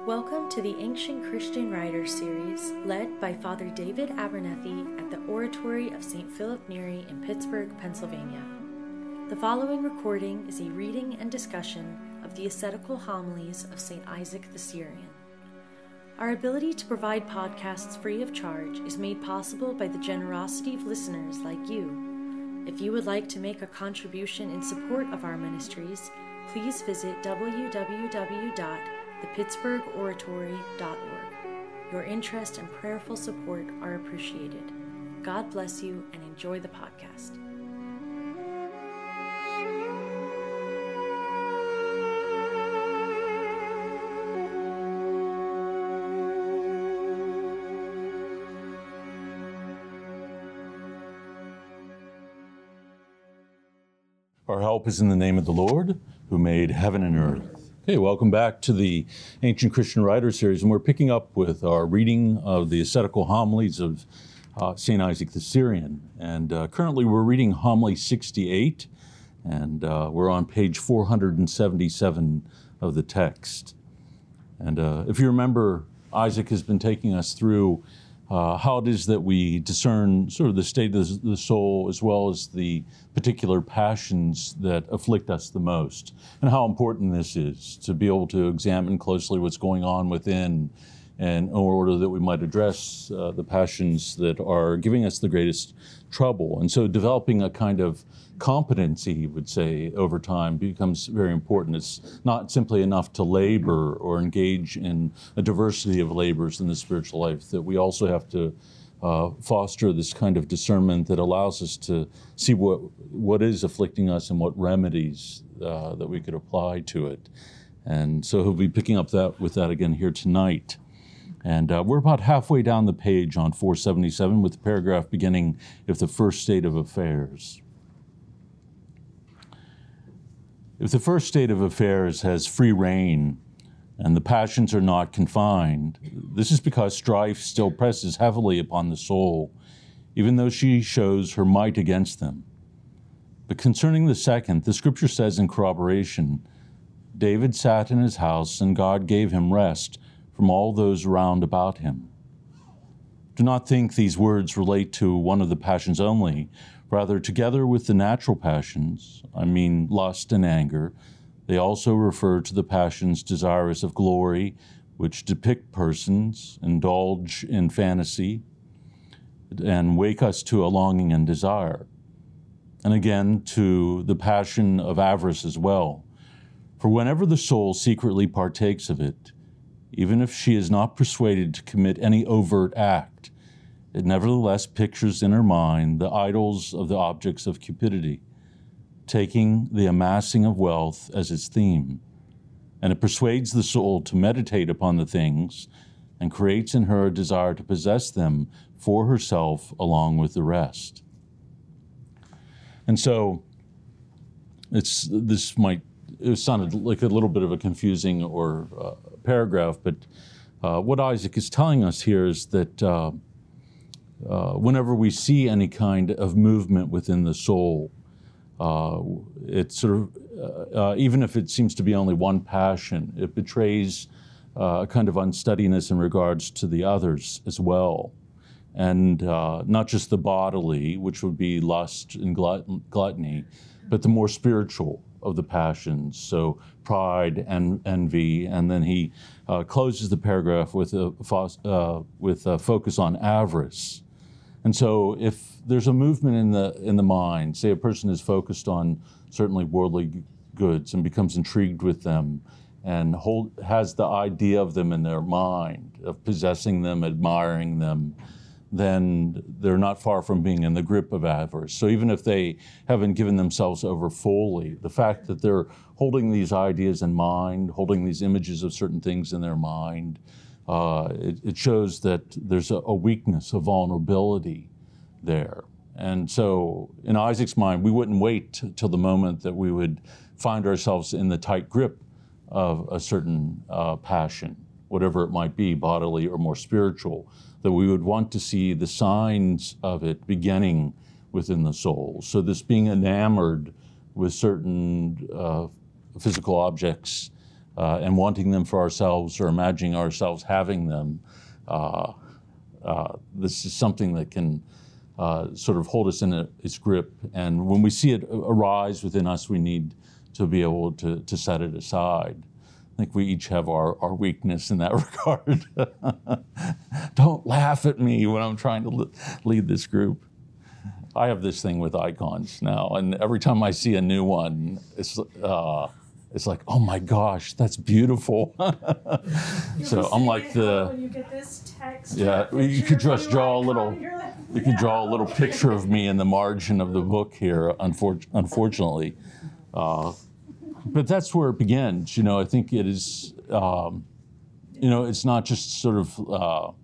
Welcome to the Ancient Christian Writers series, led by Father David Abernethy at the Oratory of St. Philip Neri in Pittsburgh, Pennsylvania. The following recording is a reading and discussion of the ascetical homilies of St. Isaac the Syrian. Our ability to provide podcasts free of charge is made possible by the generosity of listeners like you. If you would like to make a contribution in support of our ministries, please visit www.thepittsburghoratory.org. Your interest and prayerful support are appreciated. God bless you and enjoy the podcast. Our help is in the name of the Lord, who made heaven and earth. Okay, welcome back to the Ancient Christian Writers series, and we're picking up with our reading of the ascetical homilies of St. Isaac the Syrian. And currently we're reading homily 68, and we're on page 477 of the text. And if you remember, Isaac has been taking us through how it is that we discern sort of the state of the soul as well as the particular passions that afflict us the most, and how important this is to be able to examine closely what's going on within in order that we might address the passions that are giving us the greatest trouble. And so developing a kind of competency, he would say, over time becomes very important. It's not simply enough to labor or engage in a diversity of labors in the spiritual life, that we also have to foster this kind of discernment that allows us to see what is afflicting us and what remedies that we could apply to it. And so he'll be picking up with that again here tonight. And we're about halfway down the page on 477 with the paragraph beginning, "If the first state of affairs." If the first state of affairs has free rein and the passions are not confined, this is because strife still presses heavily upon the soul, even though she shows her might against them. But concerning the second, the scripture says in corroboration, "David sat in his house, and God gave him rest from all those round about him." Do not think these words relate to one of the passions only. Rather, together with the natural passions, I mean lust and anger, they also refer to the passions desirous of glory, which depict persons, indulge in fantasy, and wake us to a longing and desire. And again, to the passion of avarice as well. For whenever the soul secretly partakes of it, even if she is not persuaded to commit any overt act, it nevertheless pictures in her mind the idols of the objects of cupidity, taking the amassing of wealth as its theme. And it persuades the soul to meditate upon the things and creates in her a desire to possess them for herself along with the rest. And so it sounded like a little bit of a confusing paragraph, but what Isaac is telling us here is that whenever we see any kind of movement within the soul, it's sort of, even if it seems to be only one passion, it betrays a kind of unsteadiness in regards to the others as well. And not just the bodily, which would be lust and gluttony, but the more spiritual of the passions, so pride and envy. And then he closes the paragraph with a focus on avarice. And so if there's a movement in the mind, say a person is focused on certainly worldly goods and becomes intrigued with them and has the idea of them in their mind, of possessing them, admiring them, then they're not far from being in the grip of avarice. So even if they haven't given themselves over fully, the fact that they're holding these ideas in mind, holding these images of certain things in their mind, it shows that there's a weakness, a vulnerability there. And so in Isaac's mind, we wouldn't wait till the moment that we would find ourselves in the tight grip of a certain passion, whatever it might be, bodily or more spiritual, that we would want to see the signs of it beginning within the soul. So this being enamored with certain physical objects and wanting them for ourselves or imagining ourselves having them. This is something that can sort of hold us in its grip. And when we see it arise within us, we need to be able to set it aside. I think we each have our weakness in that regard. Don't laugh at me when I'm trying to lead this group. I have this thing with icons now, and every time I see a new one, it's like, oh my gosh, that's beautiful. So I'm like when you get this text. Yeah, you could just draw a little. You could draw a little picture of me in the margin of the book here. Unfortunately. But that's where it begins. I think it is, it's not just sort of,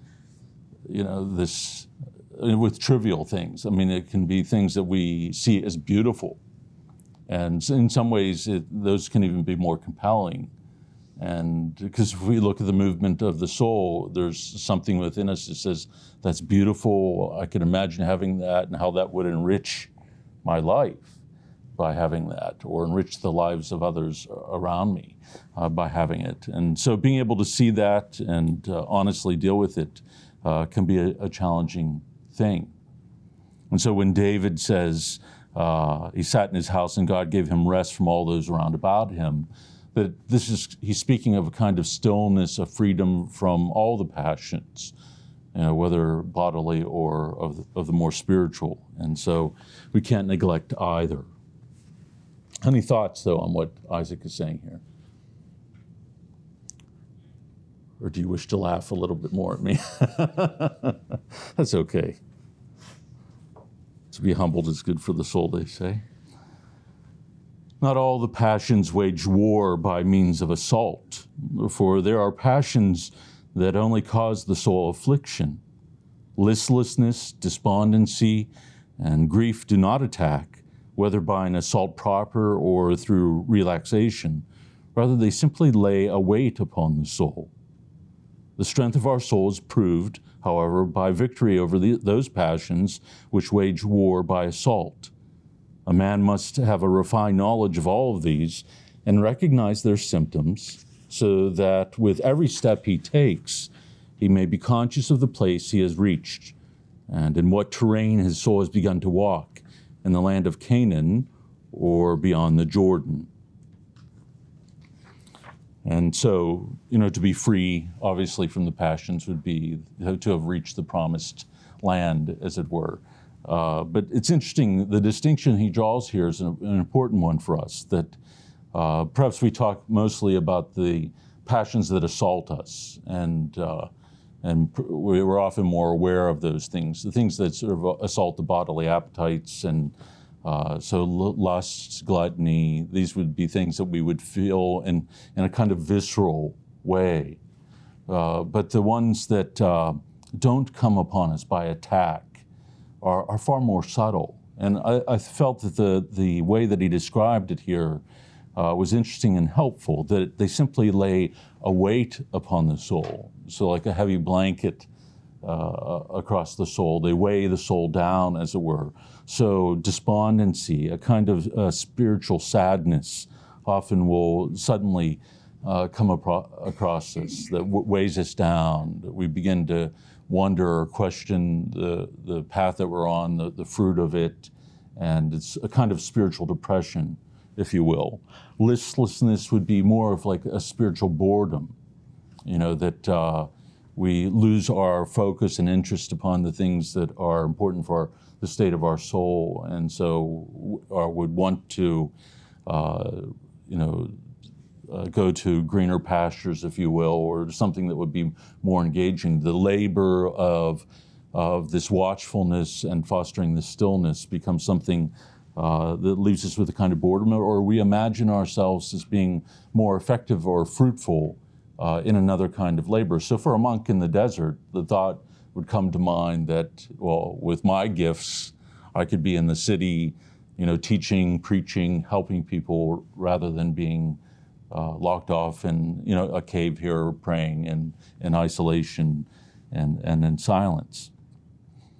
this, with trivial things. I mean, it can be things that we see as beautiful. And in some ways, those can even be more compelling. And because if we look at the movement of the soul, there's something within us that says, that's beautiful. I can imagine having that and how that would enrich my life by having that, or enrich the lives of others around me by having it. And so being able to see that and honestly deal with it can be a challenging thing. And so when David says he sat in his house and God gave him rest from all those around about him, that he's speaking of a kind of stillness, a freedom from all the passions, whether bodily or of the more spiritual. And so we can't neglect either. Any thoughts, though, on what Isaac is saying here? Or do you wish to laugh a little bit more at me? That's okay. To be humbled is good for the soul, they say. Not all the passions wage war by means of assault, for there are passions that only cause the soul affliction. Listlessness, despondency, and grief do not attack, whether by an assault proper or through relaxation. Rather, they simply lay a weight upon the soul. The strength of our soul is proved, however, by victory over those passions which wage war by assault. A man must have a refined knowledge of all of these and recognize their symptoms so that with every step he takes, he may be conscious of the place he has reached and in what terrain his soul has begun to walk, in the land of Canaan or beyond the Jordan. And so, to be free, obviously, from the passions would be to have reached the promised land, as it were. But it's interesting, the distinction he draws here is an important one for us, that perhaps we talk mostly about the passions that assault us, and we're often more aware of those things, the things that sort of assault the bodily appetites, and so lust, gluttony, these would be things that we would feel in a kind of visceral way. But the ones that don't come upon us by attack are far more subtle. And I felt that the way that he described it here was interesting and helpful, that they simply lay a weight upon the soul. So like a heavy blanket across the soul. They weigh the soul down, as it were. So despondency, a kind of spiritual sadness, often will suddenly come across us, that weighs us down, that we begin to wonder or question the path that we're on, the fruit of it, and it's a kind of spiritual depression, if you will. Listlessness would be more of like a spiritual boredom, that we lose our focus and interest upon the things that are important for the state of our soul, and so would want to, go to greener pastures, if you will, or something that would be more engaging. The labor of this watchfulness and fostering the stillness becomes something that leaves us with a kind of boredom, or we imagine ourselves as being more effective or fruitful in another kind of labor. So for a monk in the desert, the thought would come to mind that, well, with my gifts, I could be in the city, teaching, preaching, helping people, rather than being locked off in, a cave here, praying in isolation and in silence.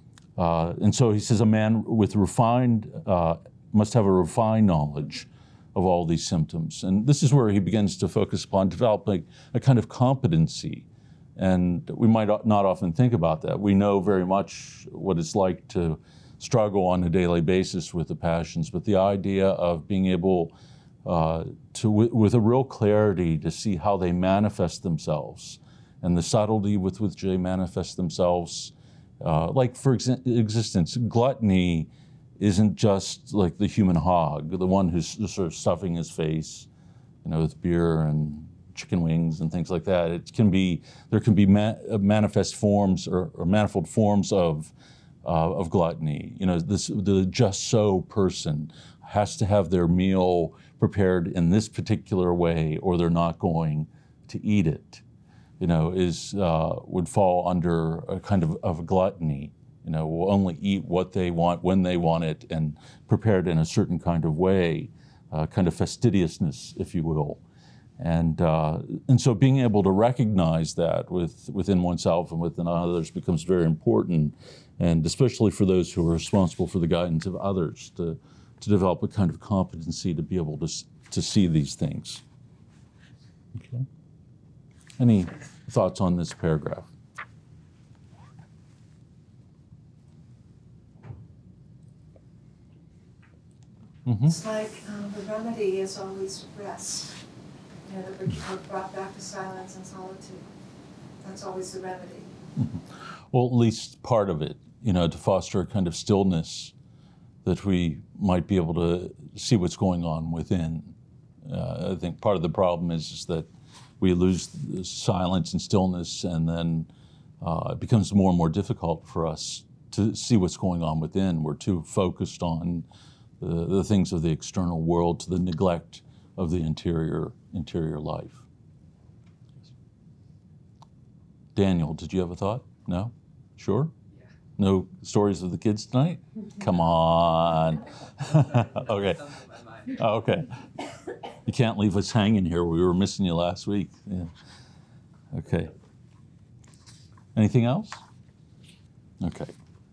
And so he says, a man with must have a refined knowledge of all these symptoms. And this is where he begins to focus upon developing a kind of competency. And we might not often think about that. We know very much what it's like to struggle on a daily basis with the passions, but the idea of being able with a real clarity to see how they manifest themselves and the subtlety with which they manifest themselves. Like for existence, gluttony isn't just like the human hog, the one who's sort of stuffing his face, with beer and chicken wings and things like that. There can be manifest forms or manifold forms of gluttony. The just so person has to have their meal prepared in this particular way, or they're not going to eat it. Would fall under a kind of gluttony. Will only eat what they want when they want it, and prepared in a certain kind of way, kind of fastidiousness, if you will. And so being able to recognize that within oneself and within others becomes very important, and especially for those who are responsible for the guidance of others, to develop a kind of competency to be able to see these things. Okay. Any thoughts on this paragraph? Mm-hmm. It's like the remedy is always rest. That we're brought back to silence and solitude. That's always the remedy. Mm-hmm. Well, at least part of it, to foster a kind of stillness that we might be able to see what's going on within. I think part of the problem is that we lose the silence and stillness, and then it becomes more and more difficult for us to see what's going on within. We're too focused on the things of the external world to the neglect of the interior life. Daniel, did you have a thought? No? Sure? Yeah. No stories of the kids tonight? Come on. Okay. Oh, okay. You can't leave us hanging here. We were missing you last week. Yeah. Okay. Anything else? Okay.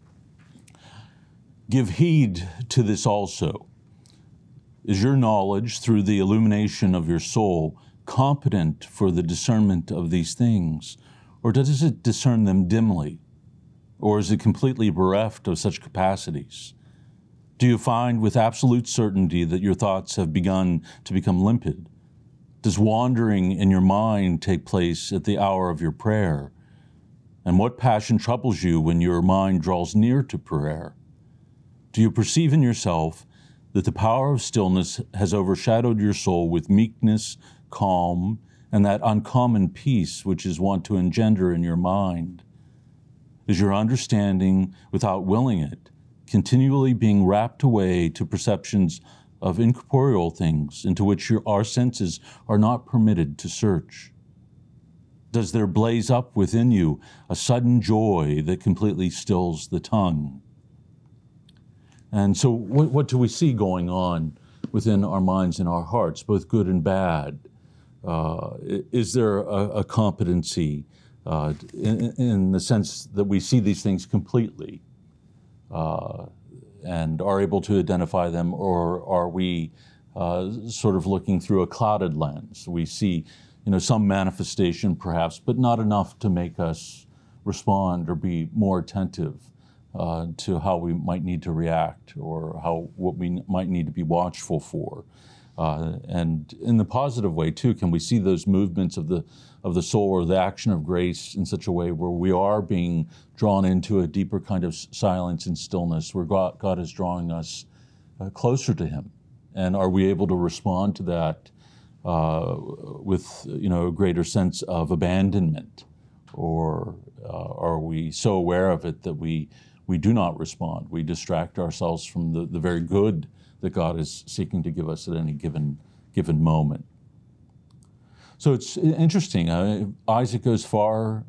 Give heed to this also. Is your knowledge through the illumination of your soul competent for the discernment of these things, or does it discern them dimly, or is it completely bereft of such capacities? Do you find with absolute certainty that your thoughts have begun to become limpid? Does wandering in your mind take place at the hour of your prayer? And what passion troubles you when your mind draws near to prayer? Do you perceive in yourself that the power of stillness has overshadowed your soul with meekness, calm, and that uncommon peace which is wont to engender in your mind? Is your understanding, without willing it, continually being wrapped away to perceptions of incorporeal things into which our senses are not permitted to search? Does there blaze up within you a sudden joy that completely stills the tongue? And so what do we see going on within our minds and our hearts, both good and bad? Is there a competency in the sense that we see these things completely and are able to identify them, or are we sort of looking through a clouded lens? We see, some manifestation perhaps, but not enough to make us respond or be more attentive to how we might need to react, or what we might need to be watchful for. And in the positive way too, can we see those movements of the soul or the action of grace in such a way where we are being drawn into a deeper kind of silence and stillness, where God is drawing us closer to Him? And are we able to respond to that with a greater sense of abandonment, or are we so aware of it that we do not respond? We distract ourselves from the very good that God is seeking to give us at any given moment. So it's interesting. Isaac goes further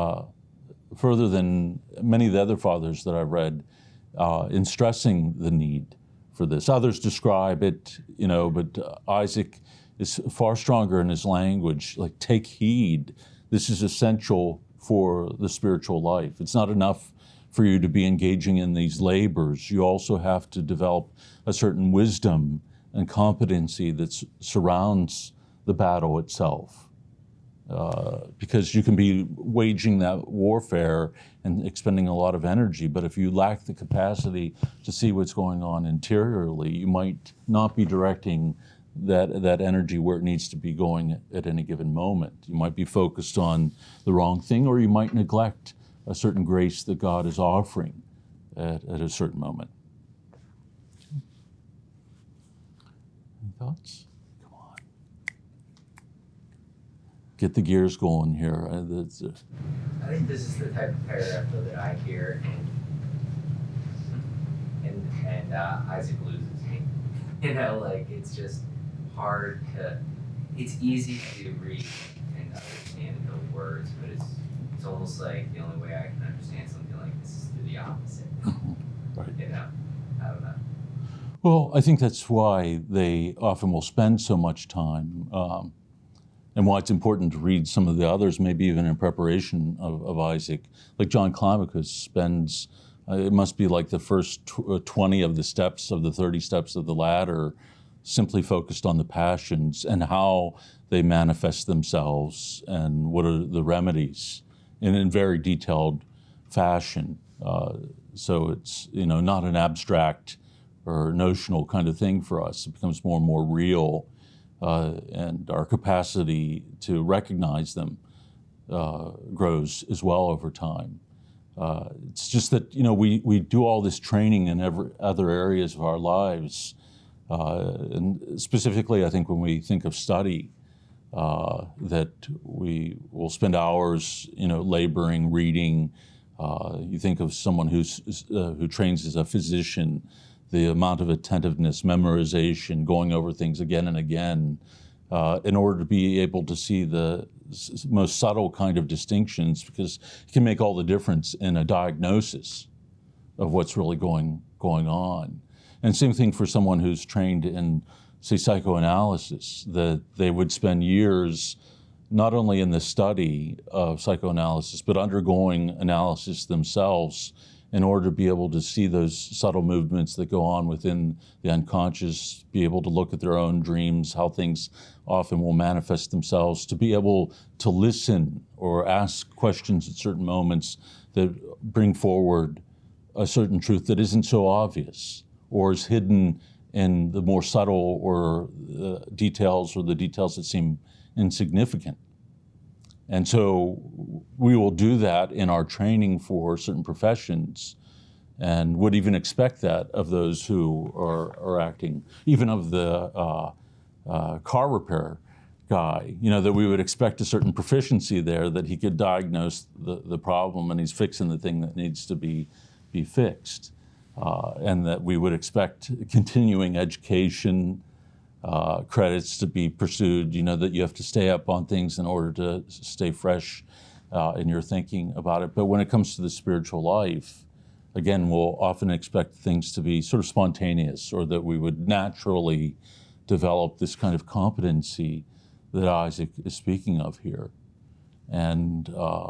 than many of the other fathers that I've read in stressing the need for this. Others describe it, but Isaac is far stronger in his language. Like, take heed. This is essential for the spiritual life. It's not enough for you to be engaging in these labors. You also have to develop a certain wisdom and competency that surrounds the battle itself. Because you can be waging that warfare and expending a lot of energy, but if you lack the capacity to see what's going on interiorly, you might not be directing that energy where it needs to be going at any given moment. You might be focused on the wrong thing, or you might neglect a certain grace that God is offering at a certain moment. Any thoughts? Come on. Get the gears going here. I think this is the type of paragraph though that I hear and Isaac loses me. Like it's just hard to, it's easy to read and understand the words, but it's almost like the only way I can understand something like this is through the opposite. Right. I don't know. Well, I think that's why they often will spend so much time, and why it's important to read some of the others, maybe even in preparation of Isaac. Like John Climacus spends, it must be like the first 20 of the steps of the 30 steps of the ladder, simply focused on the passions and how they manifest themselves and what are the remedies in very detailed fashion. So it's, not an abstract or notional kind of thing for us. It becomes more and more real, and our capacity to recognize them grows as well over time. It's just that, we do all this training in every other areas of our lives. And specifically, I think when we think of study, that we will spend hours, laboring, reading. You think of someone who trains as a physician, the amount of attentiveness, memorization, going over things again and again, in order to be able to see the most subtle kind of distinctions, because it can make all the difference in a diagnosis of what's really going on. And same thing for someone who's trained in, say, psychoanalysis, that they would spend years not only in the study of psychoanalysis, but undergoing analysis themselves in order to be able to see those subtle movements that go on within the unconscious, be able to look at their own dreams, how things often will manifest themselves, to be able to listen or ask questions at certain moments that bring forward a certain truth that isn't so obvious or is hidden in the more subtle or details, or the details that seem insignificant. And so we will do that in our training for certain professions, and would even expect that of those who are acting, even of the car repair guy, that we would expect a certain proficiency there, that he could diagnose the problem and he's fixing the thing that needs to be fixed. And that we would expect continuing education, credits to be pursued, that you have to stay up on things in order to stay fresh in your thinking about it. But when it comes to the spiritual life, again, we'll often expect things to be sort of spontaneous, or that we would naturally develop this kind of competency that Isaac is speaking of here. And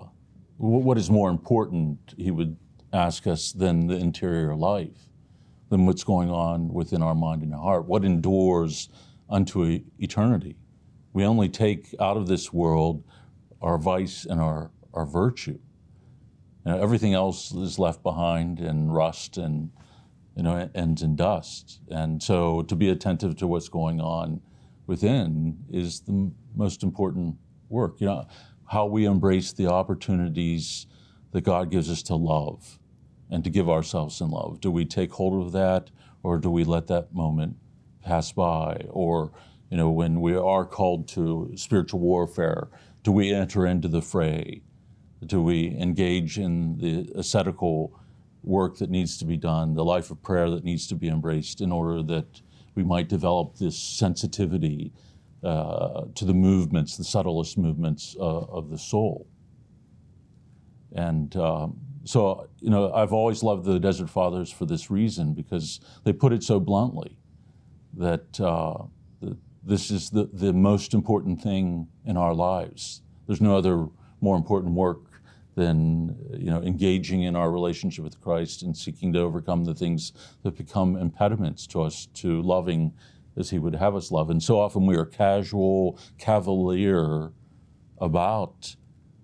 what is more important, he would ask us, than the interior life, than what's going on within our mind and heart, what endures unto eternity. We only take out of this world our vice and our virtue. Everything else is left behind in rust and ends in dust. And so to be attentive to what's going on within is the most important work. How we embrace the opportunities that God gives us to love and to give ourselves in love. Do we take hold of that, or do we let that moment pass by? Or, when we are called to spiritual warfare, do we enter into the fray? Do we engage in the ascetical work that needs to be done, the life of prayer that needs to be embraced, in order that we might develop this sensitivity to the movements, the subtlest movements of the soul? And so, I've always loved the Desert Fathers for this reason, because they put it so bluntly that this is the most important thing in our lives. There's no other more important work than engaging in our relationship with Christ and seeking to overcome the things that become impediments to us to loving as he would have us love. And so often we are casual, cavalier about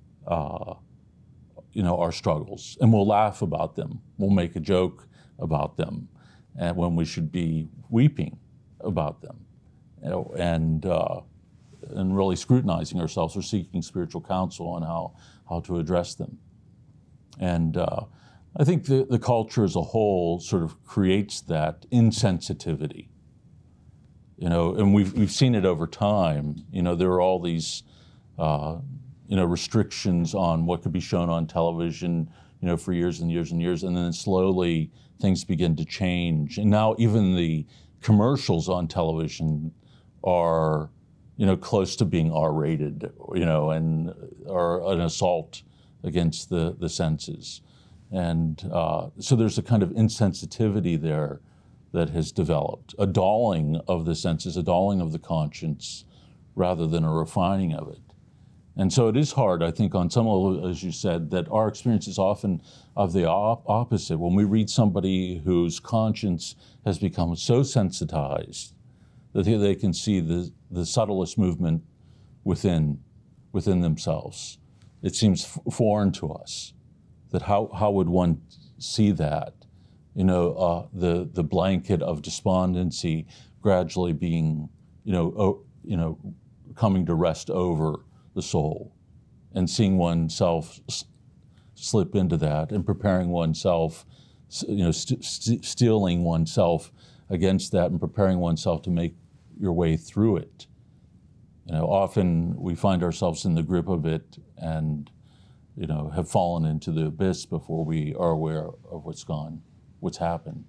our struggles, and we'll laugh about them. We'll make a joke about them, and when we should be weeping about them, and really scrutinizing ourselves or seeking spiritual counsel on how to address them. And I think the culture as a whole sort of creates that insensitivity. And we've seen it over time. There are all these restrictions on what could be shown on television, for years and years and years, and then slowly things begin to change. And now even the commercials on television are, close to being R-rated, and are an assault against the senses. And so there's a kind of insensitivity there that has developed, a dulling of the senses, a dulling of the conscience, rather than a refining of it. And so it is hard, I think, on some level, as you said, that our experience is often of the opposite. When we read somebody whose conscience has become so sensitized that they can see the subtlest movement within themselves, it seems foreign to us. That how would one see that? The blanket of despondency gradually being, coming to rest over the soul, and seeing oneself slip into that, and preparing oneself, steeling oneself against that, and preparing oneself to make your way through it. Often we find ourselves in the grip of it and, have fallen into the abyss before we are aware of what's happened.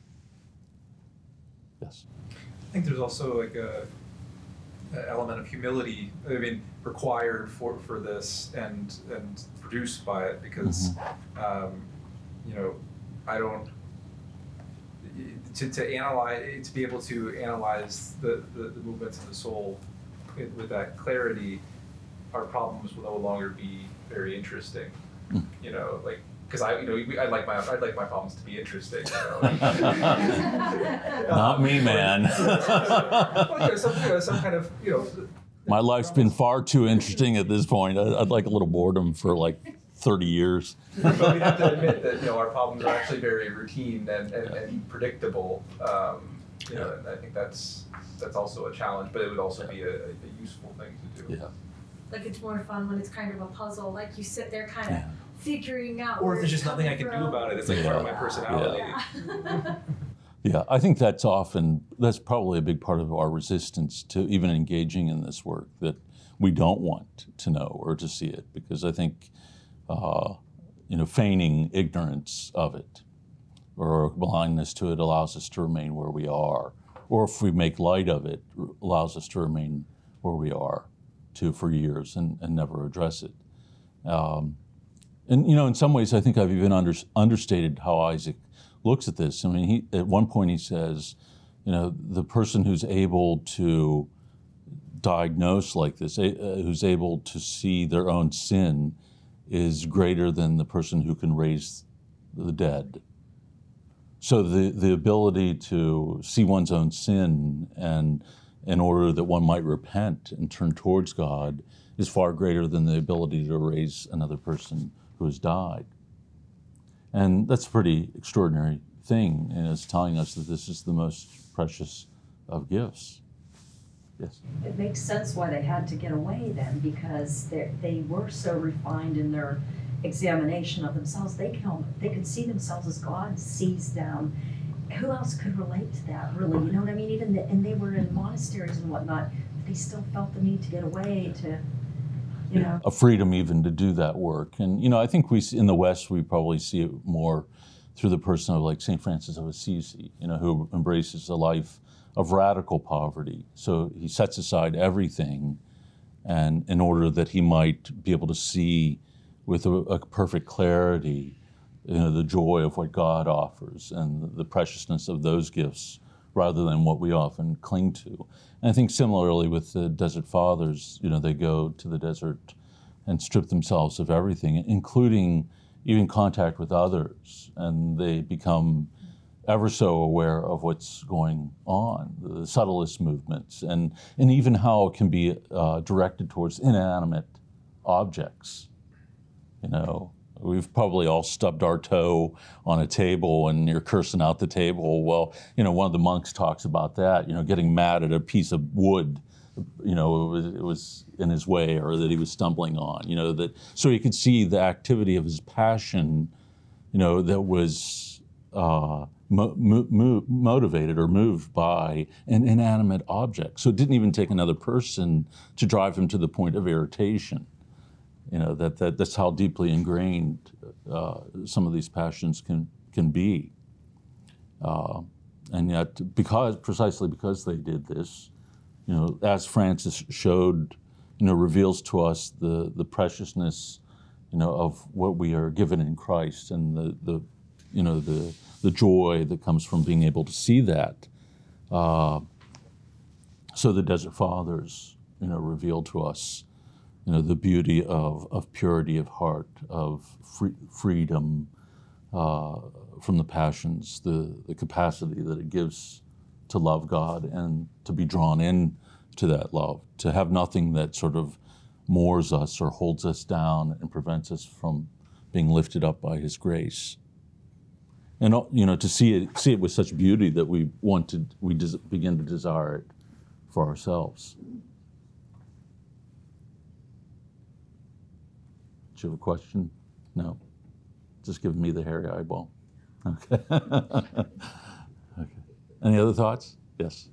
Yes. I think there's also like an element of humility, required for this and produced by it, because, I don't, to analyze, to be able to analyze the movements of the soul with that clarity, our problems will no longer be very interesting. Because I'd like my problems to be interesting. Not me, man. Some kind of My life's been far too interesting at this point. I'd like a little boredom for like 30 years. But we have to admit that our problems are actually very routine and predictable. And I think that's also a challenge, but it would also be a useful thing to do. Yeah. Like it's more fun when it's kind of a puzzle. Like you sit there kind of figuring out. Or if there's just nothing I can do about it, it's like part of my personality. Yeah, I think that's probably a big part of our resistance to even engaging in this work, that we don't want to know or to see it, because I think, feigning ignorance of it or blindness to it allows us to remain where we are. Or if we make light of it, allows us to remain where we are for years and never address it. And in some ways, I think I've even understated how Isaac looks at this. At one point he says, the person who's able to diagnose like this, who's able to see their own sin, is greater than the person who can raise the dead. So the ability to see one's own sin, and in order that one might repent and turn towards God, is far greater than the ability to raise another person who has died. And that's a pretty extraordinary thing, and it's telling us that this is the most precious of gifts. Yes? It makes sense why they had to get away then, because they were so refined in their examination of themselves. They could see themselves as God sees them. Who else could relate to that, really? You know what I mean? And they were in monasteries and whatnot, but they still felt the need to get away to, a freedom even to do that work. And, I think in the West, we probably see it more through the person of like St. Francis of Assisi, who embraces a life of radical poverty. So he sets aside everything, and in order that he might be able to see with a perfect clarity, the joy of what God offers and the preciousness of those gifts, rather than what we often cling to. And I think similarly with the Desert Fathers, they go to the desert and strip themselves of everything, including even contact with others, and they become, ever so aware of what's going on, the subtlest movements, and even how it can be directed towards inanimate objects. You know, we've probably all stubbed our toe on a table and you're cursing out the table. Well, you know, one of the monks talks about that, you know, getting mad at a piece of wood, you know, it was in his way or that he was stumbling on, you know, that so he could see the activity of his passion, you know, that was motivated or moved by an inanimate object. So it didn't even take another person to drive him to the point of irritation. You know, that's how deeply ingrained some of these passions can be. And yet, precisely because they did this, you know, as Francis showed, you know, reveals to us the preciousness, you know, of what we are given in Christ, and the joy that comes from being able to see that. So the Desert Fathers, you know, reveal to us, you know, the beauty of purity of heart, of freedom from the passions, the capacity that it gives to love God and to be drawn in to that love, to have nothing that sort of moors us or holds us down and prevents us from being lifted up by His grace. And, you know, to see it with such beauty that we begin to desire it for ourselves. Do you have a question? No? Just giving me the hairy eyeball. Okay. Okay. Any other thoughts? Yes.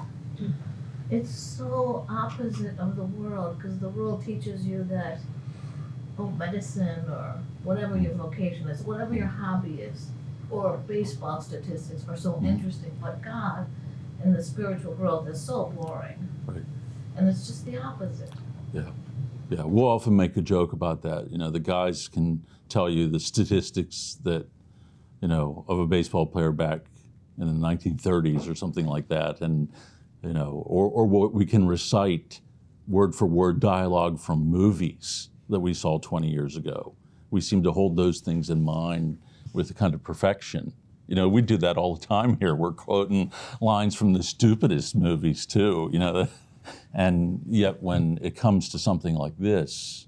It's so opposite of the world, because the world teaches you that, medicine or whatever your vocation is, whatever your hobby is, or baseball statistics are so interesting, but God in the spiritual world is so boring. Right. And it's just the opposite. Yeah. Yeah, we'll often make a joke about that. You know, the guys can tell you the statistics that, you know, of a baseball player back in the 1930s or something like that, and, you know, or what we can recite word for word dialogue from movies that we saw 20 years ago. We seem to hold those things in mind with a kind of perfection. You know, we do that all the time here. We're quoting lines from the stupidest movies too, you know. And yet when it comes to something like this,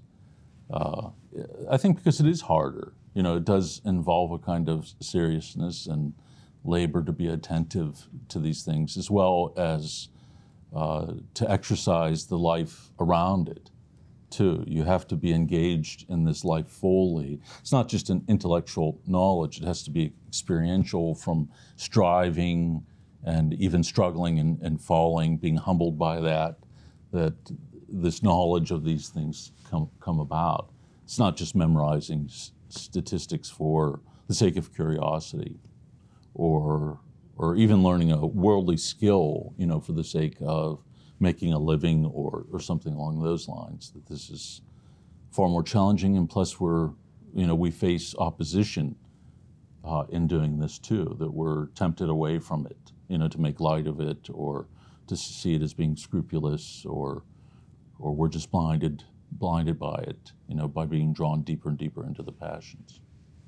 I think because it is harder, you know, it does involve a kind of seriousness and labor to be attentive to these things, as well as to exercise the life around it, too. You have to be engaged in this life fully. It's not just an intellectual knowledge. It has to be experiential, from striving and even struggling and falling, being humbled by that this knowledge of these things come about. It's not just memorizing statistics for the sake of curiosity, or even learning a worldly skill, you know, for the sake of making a living or something along those lines. That this is far more challenging, and plus we face opposition in doing this too, that we're tempted away from it, you know, to make light of it, or to see it as being scrupulous, or we're just blinded by it, you know, by being drawn deeper and deeper into the passions.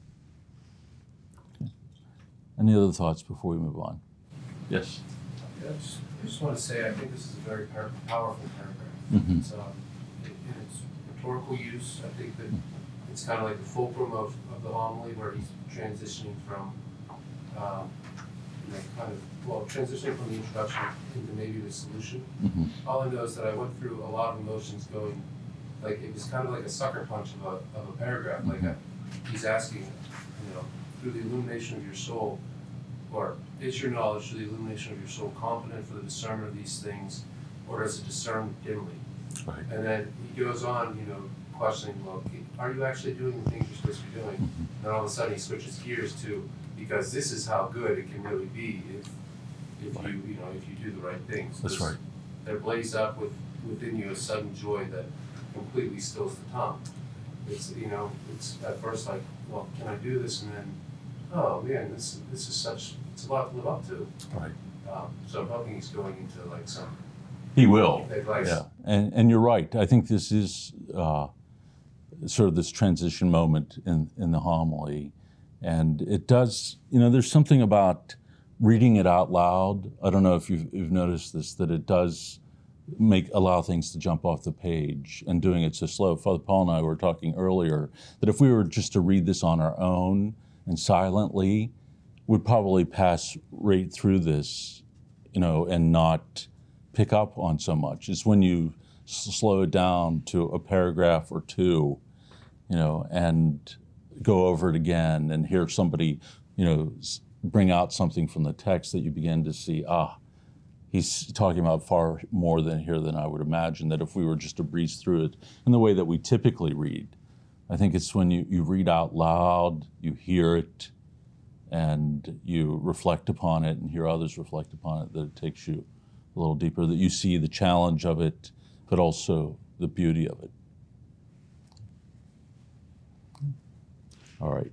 Okay. Any other thoughts before we move on? Yes. Yeah, I just want to say I think this is a very powerful paragraph. Mm-hmm. It's, in its rhetorical use, I think that it's kind of like the fulcrum of the homily, where he's transitioning from transitioning from the introduction into maybe the solution. Mm-hmm. All I know is that I went through a lot of emotions going, like, it was kind of like a sucker punch of a paragraph. Like he's asking, you know, through the illumination of your soul, or is your knowledge through the illumination of your soul competent for the discernment of these things, or does it discern dimly? Right. And then he goes on, you know, questioning, well, are you actually doing the things you're supposed to be doing? Mm-hmm. And then all of a sudden he switches gears to, because this is how good it can really be if Right. you do the right things. That's right. There blaze up within you a sudden joy that completely stills the tongue. It's, you know, it's at first like, well, can I do this? And then, oh man, this is it's a lot to live up to. Right. So I'm hoping he's going into like some He will. advice. Yeah, and you're right. I think this is sort of this transition moment in the homily, and it does. You know, there's something about reading it out loud, I don't know if you've noticed this, that it does allow things to jump off the page, and doing it so slow. Father Paul and I were talking earlier that if we were just to read this on our own and silently, we'd probably pass right through this, and not pick up on so much. It's when you slow it down to a paragraph or two, and go over it again and hear somebody, bring out something from the text that you begin to see, he's talking about far more than I would imagine, that if we were just to breeze through it in the way that we typically read. I think it's when you read out loud, you hear it, and you reflect upon it and hear others reflect upon it, that it takes you a little deeper, that you see the challenge of it, but also the beauty of it. All right.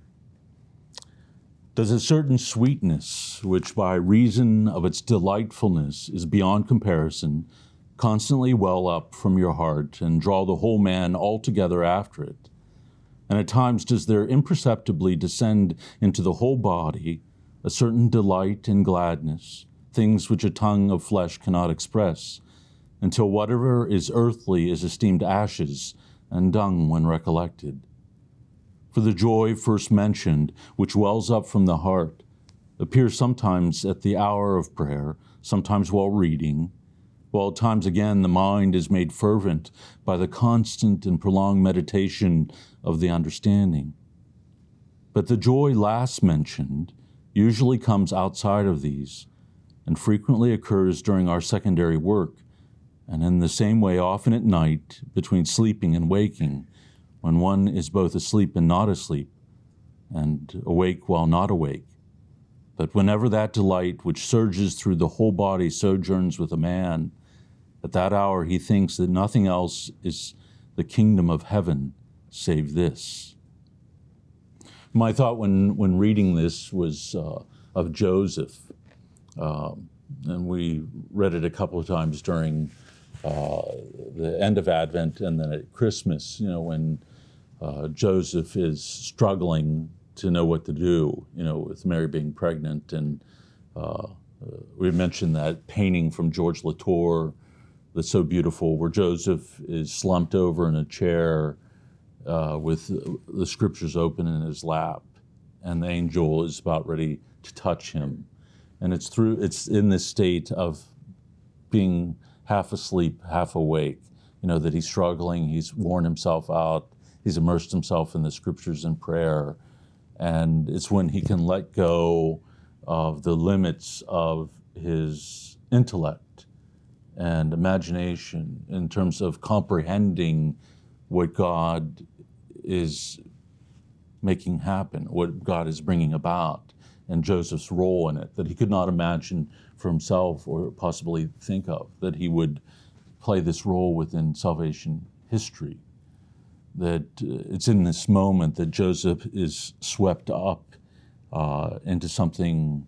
Does a certain sweetness, which by reason of its delightfulness is beyond comparison, constantly well up from your heart and draw the whole man altogether after it? And at times does there imperceptibly descend into the whole body a certain delight and gladness, things which a tongue of flesh cannot express, until whatever is earthly is esteemed ashes and dung when recollected? For the joy first mentioned, which wells up from the heart, appears sometimes at the hour of prayer, sometimes while reading, while at times again the mind is made fervent by the constant and prolonged meditation of the understanding. But the joy last mentioned usually comes outside of these, and frequently occurs during our secondary work, and in the same way often at night, between sleeping and waking, when one is both asleep and not asleep, and awake while not awake. But whenever that delight which surges through the whole body sojourns with a man, at that hour he thinks that nothing else is the kingdom of heaven save this. My thought when reading this was of Joseph, and we read it a couple of times during the end of Advent and then at Christmas, when Joseph is struggling to know what to do, with Mary being pregnant. And we mentioned that painting from George Latour that's so beautiful, where Joseph is slumped over in a chair with the scriptures open in his lap, and the angel is about ready to touch him. And it's in this state of being half asleep, half awake, that he's struggling, he's worn himself out, he's immersed himself in the scriptures and prayer. And it's when he can let go of the limits of his intellect and imagination in terms of comprehending what God is making happen, what God is bringing about, and Joseph's role in it, that he could not imagine for himself or possibly think of, that he would play this role within salvation history. That it's in this moment that Joseph is swept up into something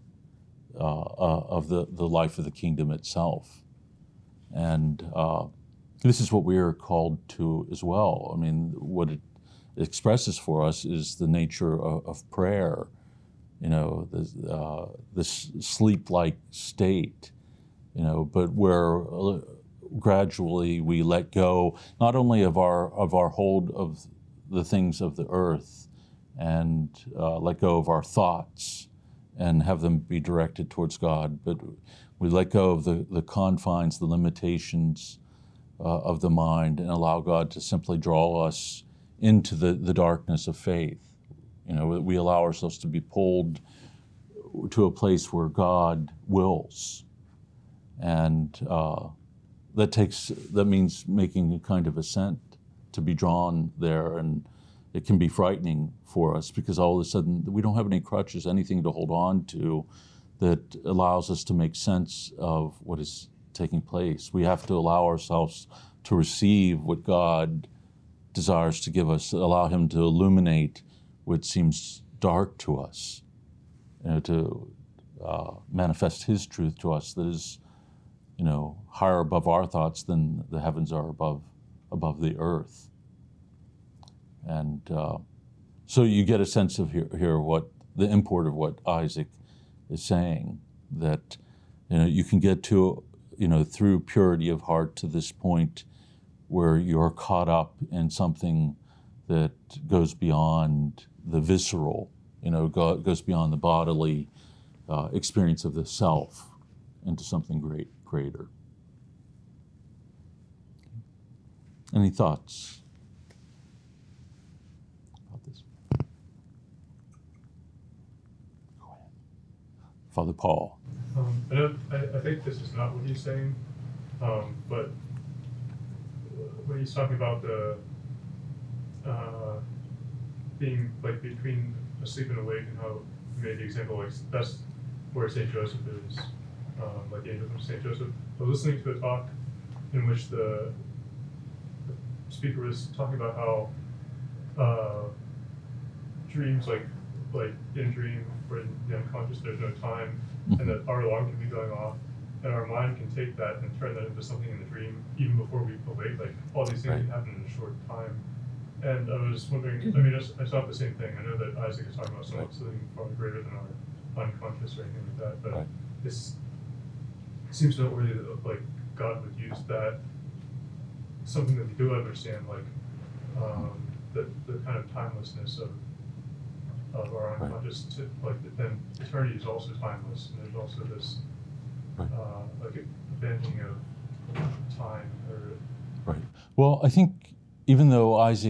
of the life of the kingdom itself. And this is what we are called to as well. I mean, what it expresses for us is the nature of prayer, this sleep-like state, but where gradually we let go not only of our hold of the things of the earth, and let go of our thoughts and have them be directed towards God, but we let go of the confines, the limitations of the mind, and allow God to simply draw us into the darkness of faith. We allow ourselves to be pulled to a place where God wills, and that means making a kind of ascent to be drawn there, and it can be frightening for us because all of a sudden we don't have any crutches, anything to hold on to that allows us to make sense of what is taking place. We have to allow ourselves to receive what God desires to give us, allow Him to illuminate what seems dark to us, to manifest His truth to us that is, higher above our thoughts than the heavens are above the earth. And so you get a sense of here what the import of what Isaac is saying, that you can get to, through purity of heart to this point where you're caught up in something that goes beyond the visceral, goes beyond the bodily experience of the self into something greater. Any thoughts about this? Go ahead. Father Paul. I think this is not what he's saying, but when he's talking about the being like between asleep and awake, and how he made the example, like that's where St. Joseph is, like the angel from St. Joseph. I was listening to a talk in which the speaker was talking about how dreams, like in a dream or in the unconscious, there's no time, and that our alarm can be going off, and our mind can take that and turn that into something in the dream even before we awake. Like all these things can happen in a short time. And I was wondering, I mean, it's not the same thing. I know that Isaac is talking about something far greater than our unconscious or anything like that, but this seems noteworthy that like God would use that, something that we do understand, like the kind of timelessness of our unconscious, to, like then eternity is also timeless, and there's also this like a bending of time. Right. Well, I think even though Isaac,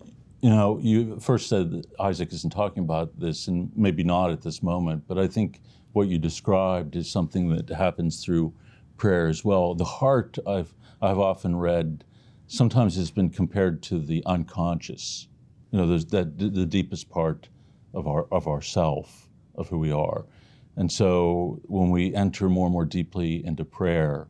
you first said that Isaac isn't talking about this, and maybe not at this moment, but I think what you described is something that happens through prayer as well. The heart, I've often read, sometimes has been compared to the unconscious. There's that the deepest part of our self, of who we are. And so when we enter more and more deeply into prayer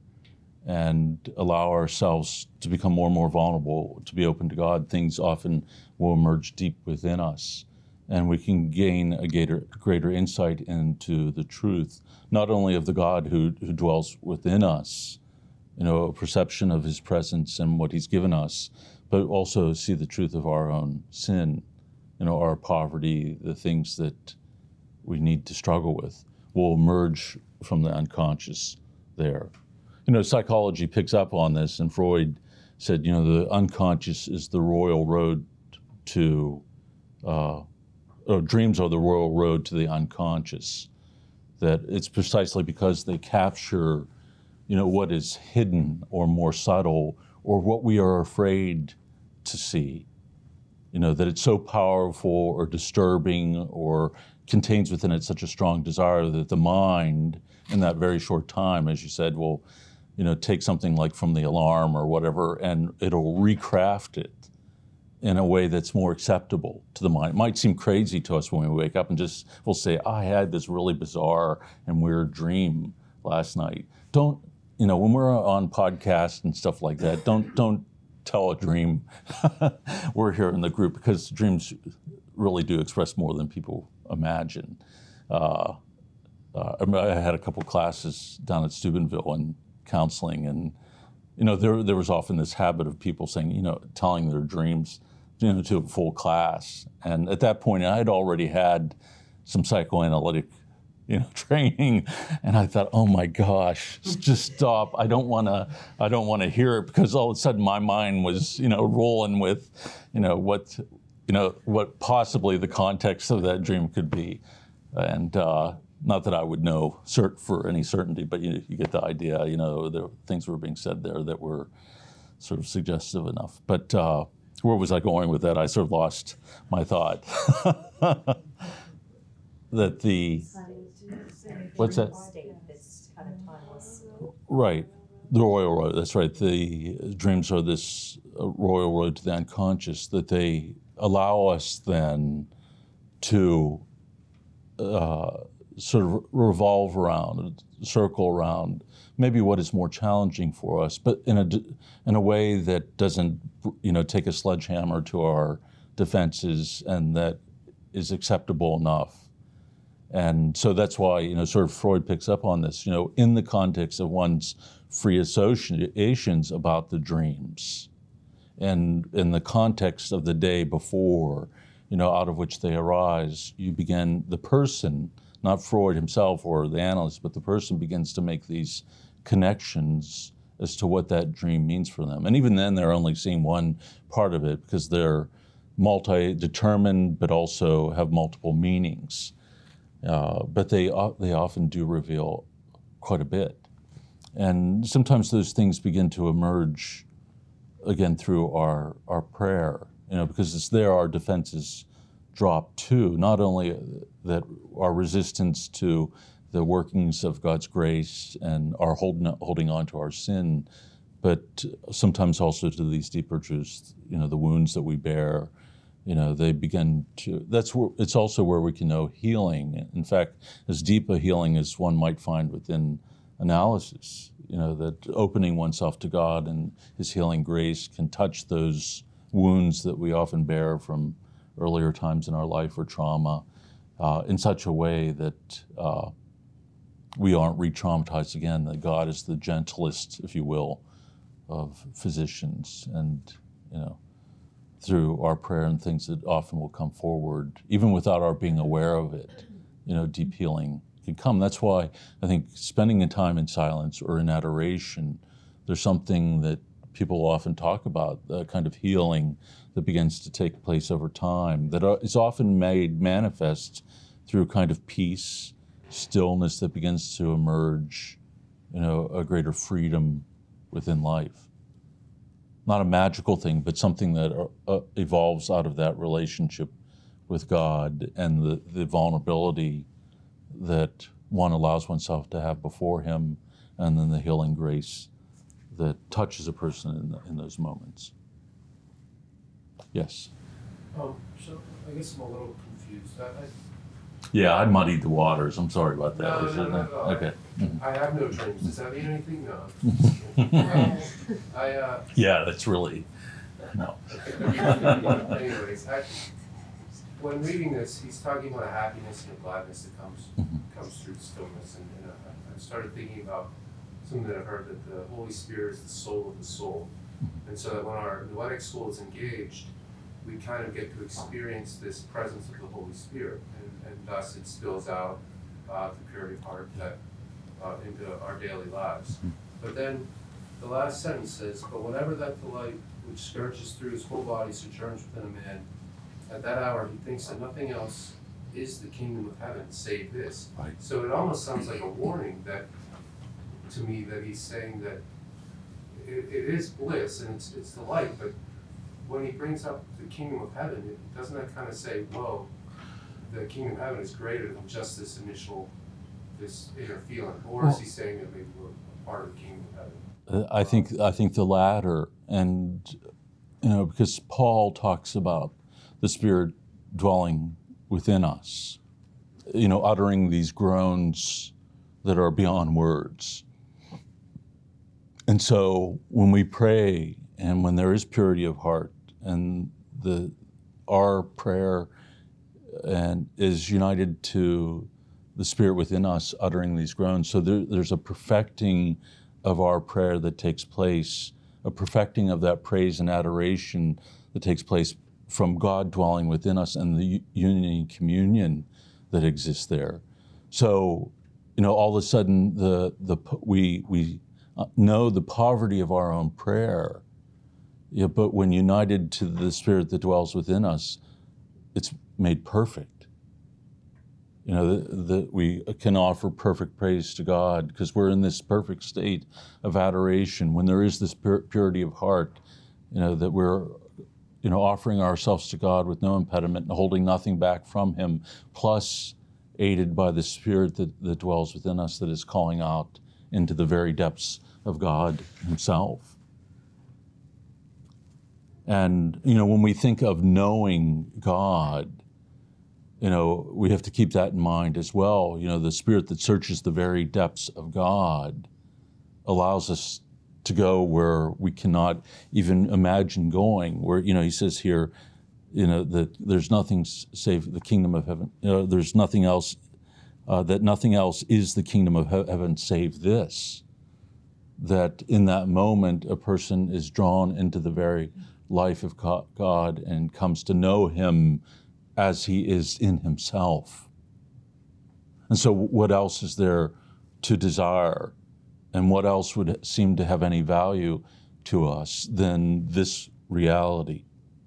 and allow ourselves to become more and more vulnerable, to be open to God, things often will emerge deep within us. And we can gain a greater insight into the truth, not only of the God who dwells within us, a perception of his presence and what he's given us, but also see the truth of our own sin, our poverty, the things that we need to struggle with will emerge from the unconscious there. Psychology picks up on this, and Freud said, the unconscious is the royal road to, dreams are the royal road to the unconscious. That it's precisely because they capture, what is hidden or more subtle, or what we are afraid to see. That it's so powerful or disturbing or contains within it such a strong desire that the mind, in that very short time, as you said, will take something like from the alarm or whatever, and it'll recraft it in a way that's more acceptable to the mind. It might seem crazy to us when we wake up and just, we'll say, I had this really bizarre and weird dream last night. Don't, when we're on podcasts and stuff like that, don't tell a dream. We're here in the group because dreams really do express more than people imagine. I had a couple classes down at Steubenville in counseling, and there was often this habit of people saying, telling their dreams, to a full class. And at that point, I had already had some psychoanalytic, training, and I thought, oh my gosh, just stop. I don't want to hear it, because all of a sudden my mind was, rolling with, what possibly the context of that dream could be, and. Not that I would know for any certainty, but you get the idea. The things were being said there that were sort of suggestive enough. But where was I going with that? I sort of lost my thought. That the what's that? Right, the royal road. That's right. The dreams are this royal road to the unconscious, that they allow us then to. Sort of revolve around, circle around, maybe what is more challenging for us, but in a way that doesn't, take a sledgehammer to our defenses, and that is acceptable enough. And so that's why, sort of Freud picks up on this, in the context of one's free associations about the dreams, and in the context of the day before, out of which they arise, you begin, the person, not Freud himself or the analyst, but the person begins to make these connections as to what that dream means for them. And even then, they're only seeing one part of it because they're multi-determined, but also have multiple meanings. But they often do reveal quite a bit. And sometimes those things begin to emerge again through our prayer, because it's there our defenses drop too. Not only that our resistance to the workings of God's grace and our holding on to our sin, but sometimes also to these deeper truths, the wounds that we bear, they begin to, it's also where we can know healing. In fact, as deep a healing as one might find within analysis, that opening oneself to God and His healing grace can touch those wounds that we often bear from earlier times in our life or trauma in such a way that we aren't re-traumatized again, that God is the gentlest, if you will, of physicians. And, through our prayer and things that often will come forward, even without our being aware of it, deep healing can come. That's why I think spending time in silence or in adoration, there's something that people often talk about, the kind of healing that begins to take place over time, that is often made manifest through kind of peace, stillness that begins to emerge, a greater freedom within life. Not a magical thing, but something that evolves out of that relationship with God and the vulnerability that one allows oneself to have before Him, and then the healing grace that touches a person in those moments. Yes? So I guess I'm a little confused. Yeah, I muddied the waters. I'm sorry about that. No. Okay. I have no dreams. Does that mean anything? No. Yeah, that's really, no. Anyways, when reading this, he's talking about a happiness and a gladness that comes through the stillness. And I started thinking about something that I've heard, that the Holy Spirit is the soul of the soul. And so that when our noetic soul is engaged, we kind of get to experience this presence of the Holy Spirit, and thus it spills out the purity of heart into our daily lives. But then the last sentence says, "But whenever that delight which scourges through his whole body sojourns within a man, at that hour he thinks that nothing else is the kingdom of heaven save this." Right. So it almost sounds like a warning to me that he's saying that it is bliss and it's delight, but when he brings up the kingdom of heaven, doesn't that kind of say, whoa, the kingdom of heaven is greater than just this inner feeling? Or is he saying that maybe we're a part of the kingdom of heaven? I think the latter, and because Paul talks about the Spirit dwelling within us, uttering these groans that are beyond words. And so when we pray and when there is purity of heart, and our prayer is united to the Spirit within us uttering these groans. So there's a perfecting of our prayer that takes place, a perfecting of that praise and adoration that takes place from God dwelling within us and the unity and communion that exists there. So, all of a sudden we know the poverty of our own prayer. Yeah, but when united to the Spirit that dwells within us, it's made perfect. That we can offer perfect praise to God because we're in this perfect state of adoration. When there is this purity of heart, that we're, offering ourselves to God with no impediment and holding nothing back from Him, plus aided by the Spirit that dwells within us that is calling out into the very depths of God Himself. And, when we think of knowing God, we have to keep that in mind as well. The Spirit that searches the very depths of God allows us to go where we cannot even imagine going, where, he says here, that there's nothing save the kingdom of heaven. There's nothing else, that nothing else is the kingdom of heaven save this. That in that moment, a person is drawn into the very life of God and comes to know Him as He is in Himself. And so what else is there to desire? And what else would seem to have any value to us than this reality?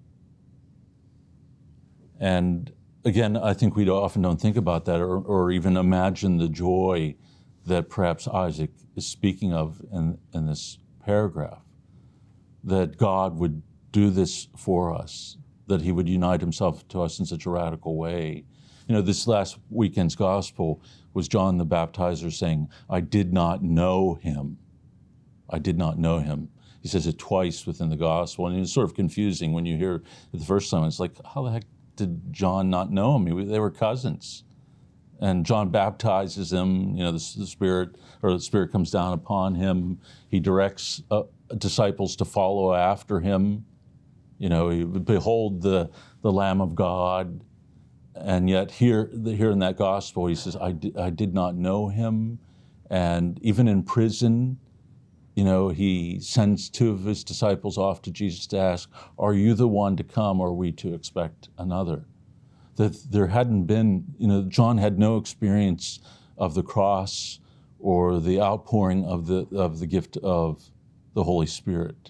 And again, I think we often don't think about that or even imagine the joy that perhaps Isaac is speaking of in this paragraph, that God would do this for us, that he would unite himself to us in such a radical way. You know, this last weekend's gospel was John the Baptizer saying, I did not know him. I did not know him. He says it twice within the gospel, and it's sort of confusing when you hear it the first time. It's like, how the heck did John not know him? They were cousins. And John baptizes him, you know, the Spirit comes down upon him. He directs disciples to follow after him. You know, behold the Lamb of God. And yet here in that gospel, he says, I did not know him. And even in prison, you know, he sends two of his disciples off to Jesus to ask, are you the one to come, or are we to expect another? That there hadn't been, you know, John had no experience of the cross or the outpouring of the gift of the Holy Spirit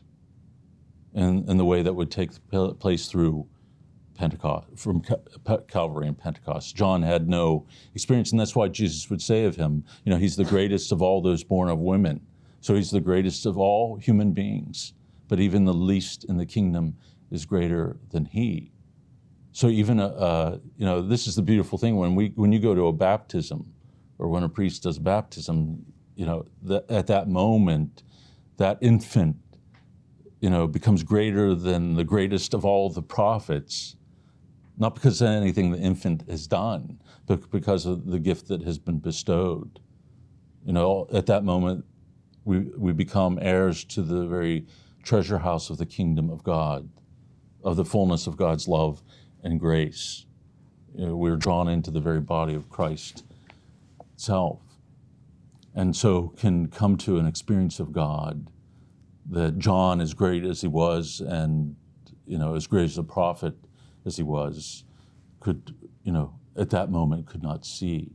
in the way that would take place through Pentecost, from Calvary and Pentecost. John had no experience, and that's why Jesus would say of him, you know, he's the greatest of all those born of women. So he's the greatest of all human beings, but even the least in the kingdom is greater than he. So even, you know, this is the beautiful thing when you go to a baptism or when a priest does baptism, you know, at that moment, that infant, you know, becomes greater than the greatest of all the prophets, not because of anything the infant has done, but because of the gift that has been bestowed. You know, at that moment, we become heirs to the very treasure house of the kingdom of God, of the fullness of God's love and grace. You know, we're drawn into the very body of Christ itself. And so can come to an experience of God that John, as great as he was, and, you know, as great as a prophet as he was, could, you know, at that moment could not see.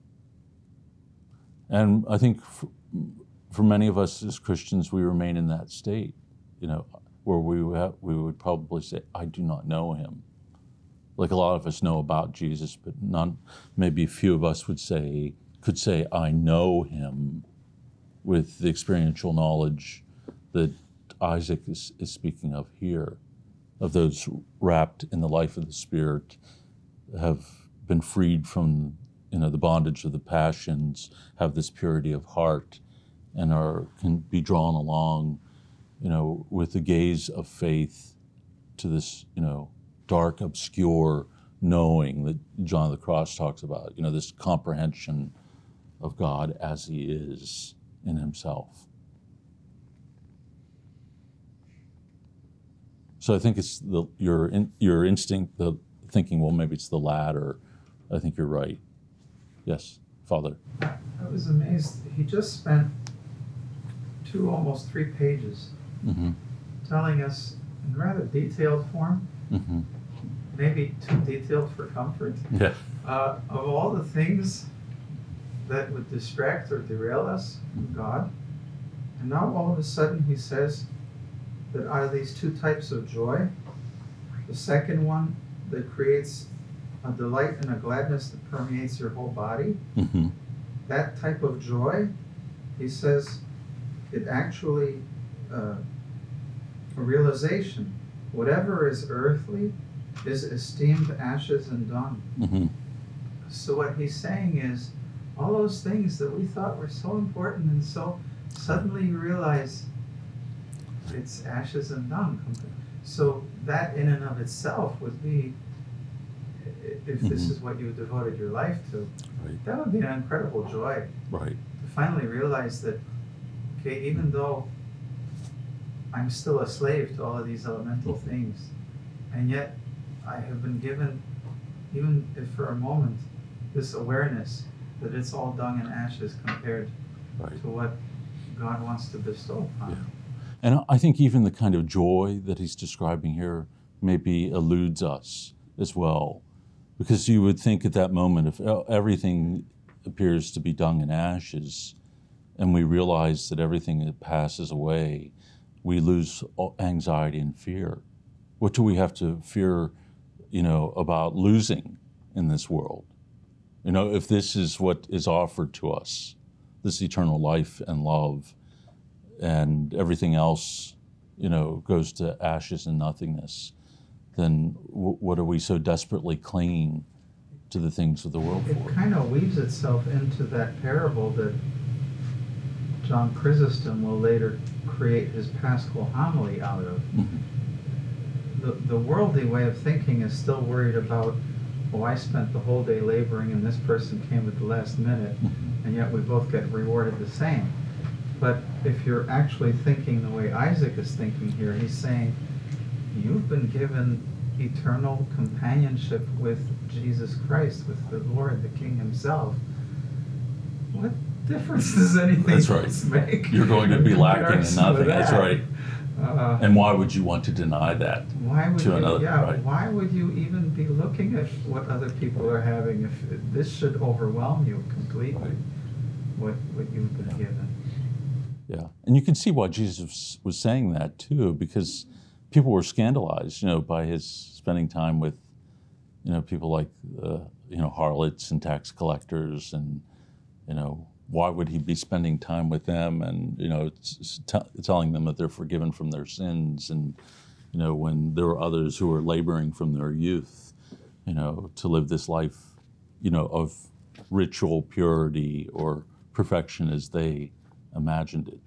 And I think for many of us as Christians, we remain in that state, you know, where we would probably say, I do not know him. Like a lot of us know about Jesus, but maybe a few of us could say, I know him, with the experiential knowledge that Isaac is speaking of here, of those wrapped in the life of the Spirit, have been freed from, you know, the bondage of the passions, have this purity of heart, and can be drawn along, you know, with the gaze of faith to this, you know, dark, obscure knowing that John of the Cross talks about, you know, this comprehension of God as he is in himself. So I think it's your instinct, the thinking, well, maybe it's the latter. I think you're right. Yes, Father. I was amazed. He just spent almost 3 pages telling us in rather detailed form, maybe too detailed for comfort, of all the things that would distract or derail us from God. And now all of a sudden he says that out of these 2 types of joy, the second one that creates a delight and a gladness that permeates your whole body, that type of joy, he says, it actually, a realization, whatever is earthly is esteemed ashes and dung. So what he's saying is, all those things that we thought were so important and so suddenly you realize it's ashes and dung. So that in and of itself would be, if this is what you devoted your life to, that would be an incredible joy. Right. To finally realize that, okay, even though I'm still a slave to all of these elemental things, and yet I have been given, even if for a moment, this awareness that it's all dung and ashes compared to what God wants to bestow upon me. And I think even the kind of joy that he's describing here maybe eludes us as well. Because you would think at that moment, if everything appears to be dung and ashes, and we realize that everything that passes away, we lose anxiety and fear. What do we have to fear, about losing in this world? If this is what is offered to us, this eternal life and love, and everything else, goes to ashes and nothingness, then what are we so desperately clinging to the things of the world for? It kind of weaves itself into that parable that John Chrysostom will later create his Paschal homily out of. The worldly way of thinking is still worried about, I spent the whole day laboring and this person came at the last minute, and yet we both get rewarded the same. But if you're actually thinking the way Isaac is thinking here, he's saying, you've been given eternal companionship with Jesus Christ, with the Lord, the King himself. What difference does anything else make? You're going to be lacking in nothing. That's right. And why would you want to deny that to another? Right? Why would you even be looking at what other people are having if this should overwhelm you completely, what you've been given? Yeah, and you can see why Jesus was saying that too, because people were scandalized, by his spending time with, people like, harlots and tax collectors, and, why would he be spending time with them and, telling them that they're forgiven from their sins, and, when there were others who were laboring from their youth, to live this life, of ritual purity or perfection as they imagined it.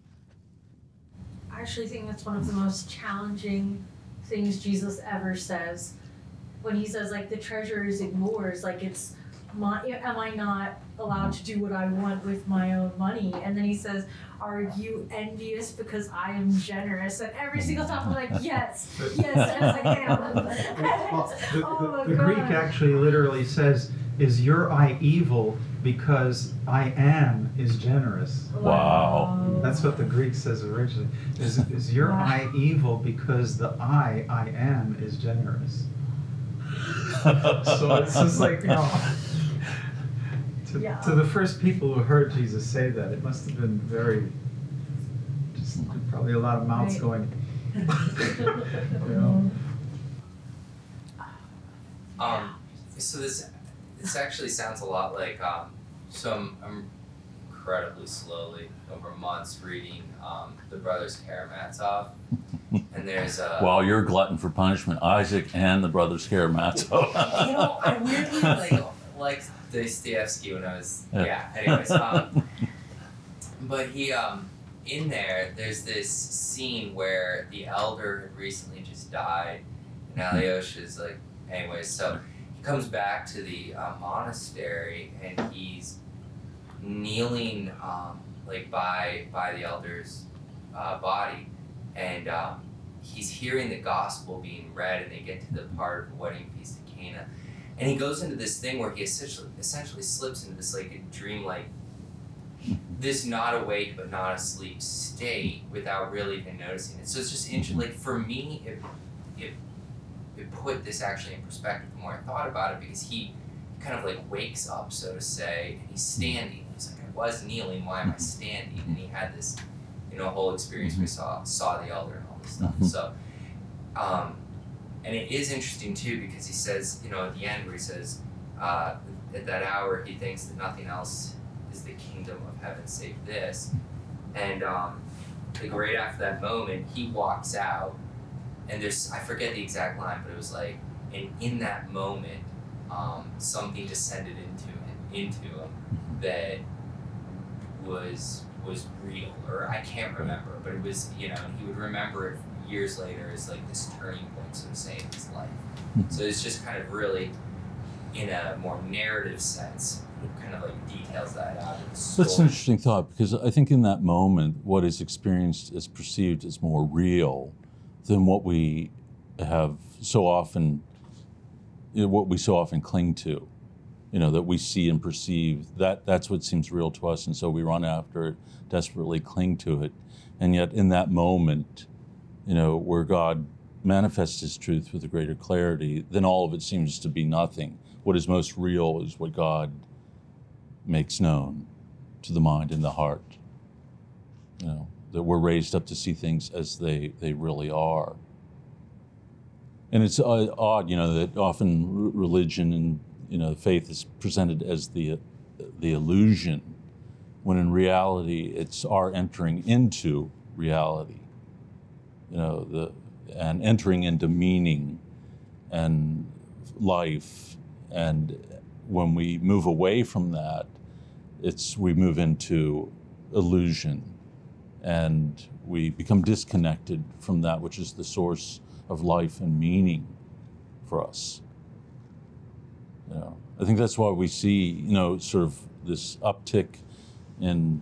I actually think that's one of the most challenging things Jesus ever says, when he says, the treasure is yours, it's am I not allowed to do what I want with my own money? And then he says, are you envious because I am generous? And every single time I'm like, yes, I am. The Greek actually literally says, is your eye evil because I am is generous? Wow. That's what the Greek says originally. Is your eye evil because the I am is generous? So it's just to the first people who heard Jesus say that, it must have been probably a lot of mouths going. So this actually sounds a lot like so I'm incredibly slowly over months reading the Brothers Karamazov, and there's Wow, you're a glutton for punishment, Isaac and the Brothers Karamazov. I weirdly like Dostoevsky when I was anyways, but he in there's this scene where the elder had recently just died, and Alyosha's anyways, so he comes back to the monastery, and he's kneeling by the elder's body, and he's hearing the gospel being read, and they get to the part of the wedding feast of Cana, and he goes into this thing where he essentially slips into this a dream-like, this not awake but not asleep state without really even noticing it. So it's just interesting. For me, it put this actually in perspective the more I thought about it, because he kind of wakes up, so to say, and he's standing. He's like, I was kneeling, why am I standing? And he had this, whole experience where he saw the elder and all this stuff. So, and it is interesting too, because he says, at the end where he says, at that hour he thinks that nothing else is the kingdom of heaven save this. And right after that moment, he walks out, and I forget the exact line, but it was and in that moment, something descended into him that was real, or I can't remember, but it was, and he would remember it years later as this turning point, so to say, in his life. So it's just kind of really, in a more narrative sense, kind of details that out in the story. That's an interesting thought, because I think in that moment, what is experienced is perceived as more real than what we have so often, what we so often cling to, that we see and perceive. That's what seems real to us, and so we run after it, desperately cling to it. And yet in that moment, where God manifests his truth with a greater clarity, then all of it seems to be nothing. What is most real is what God makes known to the mind and the heart. That we're raised up to see things as they really are. And it's odd, that often religion and faith is presented as the illusion, when in reality it's our entering into reality. And entering into meaning and life. And when we move away from that, we move into illusion, and we become disconnected from that which is the source of life and meaning for us. I think that's why we see, sort of this uptick in,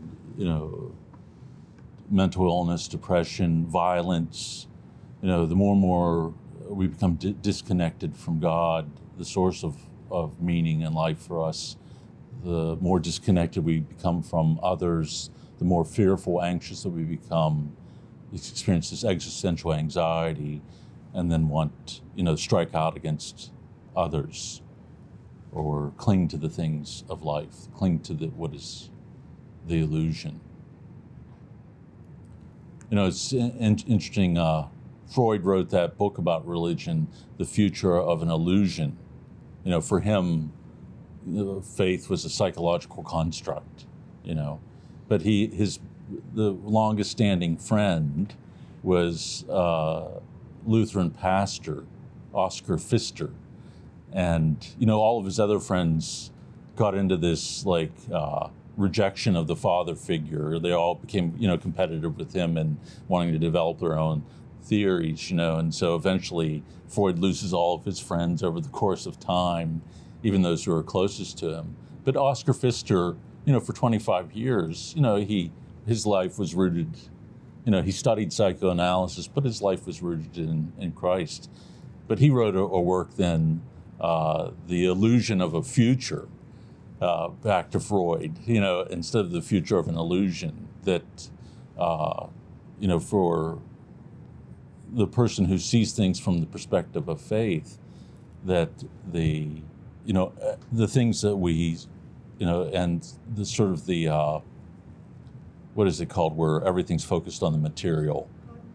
mental illness, depression, violence. The more and more we become disconnected from God, the source of meaning and life for us, the more disconnected we become from others, the more fearful, anxious that we become, experience this existential anxiety, and then want, strike out against others or cling to the things of life, cling to what is the illusion. It's interesting, Freud wrote that book about religion, The Future of an Illusion. For him, faith was a psychological construct, But the longest standing friend was Lutheran pastor Oscar Pfister. And, all of his other friends got into this rejection of the father figure. They all became, competitive with him and wanting to develop their own theories, And so eventually Freud loses all of his friends over the course of time, even those who are closest to him. But Oscar Pfister, for 25 years, his life was rooted, he studied psychoanalysis, but his life was rooted in Christ. But he wrote a work then, The Illusion of a Future, back to Freud, instead of the future of an illusion, that, for the person who sees things from the perspective of faith, that the things that we, and the sort of the, what is it called, where everything's focused on the material?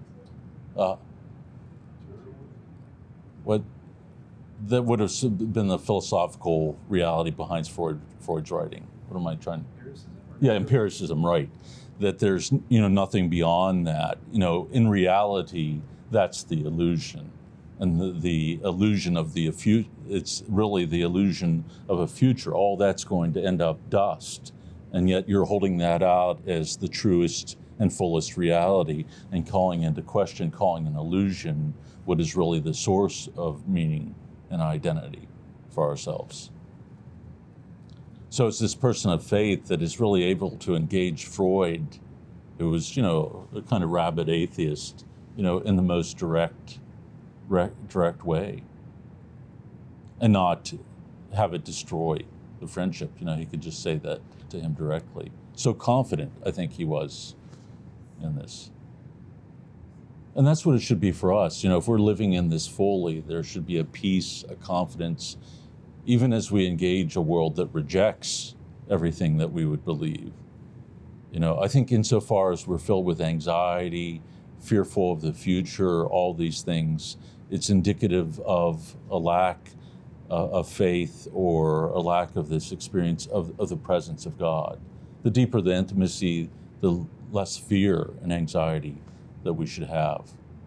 What that would have been the philosophical reality behind Freud's writing. What am I trying? Empiricism. Yeah, empiricism, right. That there's nothing beyond that. In reality, that's the illusion, and the illusion of the future. It's really the illusion of a future. All that's going to end up dust, and yet you're holding that out as the truest and fullest reality, and calling into question, calling an illusion what is really the source of meaning and identity for ourselves. So it's this person of faith that is really able to engage Freud, who was, a kind of rabid atheist, in the most direct way, and not have it destroy the friendship. He could just say that to him directly. So confident, I think he was in this. And that's what it should be for us. If we're living in this fully, there should be a peace, a confidence, even as we engage a world that rejects everything that we would believe. I think insofar as we're filled with anxiety, fearful of the future, all these things, it's indicative of a lack of faith, or a lack of this experience of the presence of God. The deeper the intimacy, the less fear and anxiety that we should have.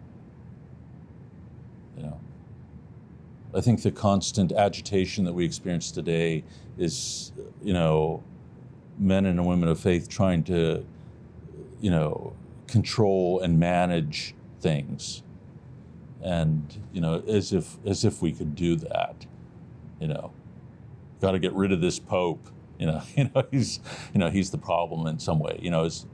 I think the constant agitation that we experience today is, men and women of faith trying to, control and manage things, and as if we could do that. Got to get rid of this Pope. He's the problem in some way.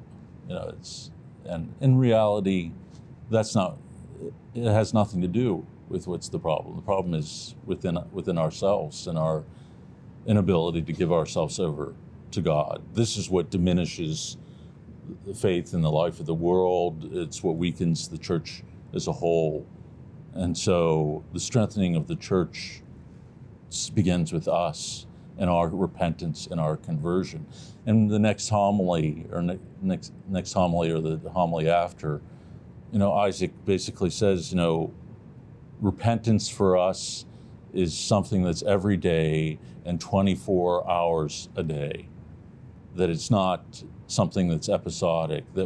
And in reality, that's not. It has nothing to do with what's the problem. The problem is within ourselves and our inability to give ourselves over to God. This is what diminishes the faith in the life of the world. It's what weakens the church as a whole. And so the strengthening of the church begins with us, and our repentance and our conversion. And the next homily, or next homily, or the homily after, Isaac basically says, repentance for us is something that's every day and 24 hours a day. That it's not something that's episodic, that